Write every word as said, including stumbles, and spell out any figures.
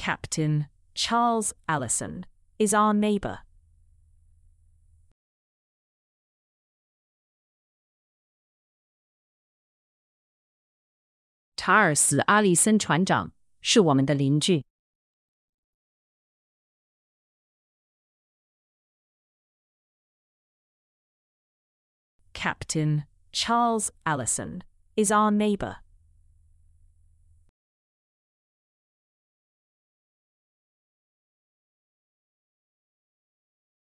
Captain Charles Allison is our neighbor. 查尔斯·阿利森船长是我们的邻居。Captain Charles Allison is our neighbor.